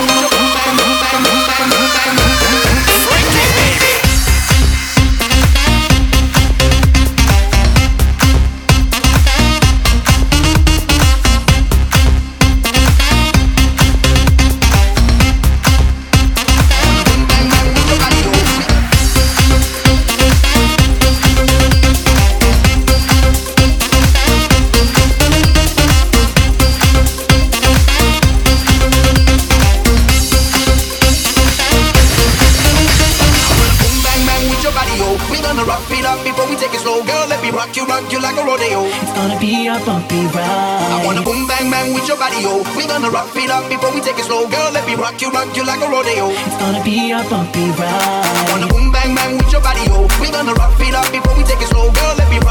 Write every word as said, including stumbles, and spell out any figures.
It's gonna be a bumpy ride. I wanna boom bang bang with your body, yo. We gonna rock it up before we take it slow, girl. Let me rock you, rock you like a rodeo. It's gonna be a bumpy ride. I wanna boom bang bang with your body, yo. We gonna rock it up before we take it slow, girl. Let me rock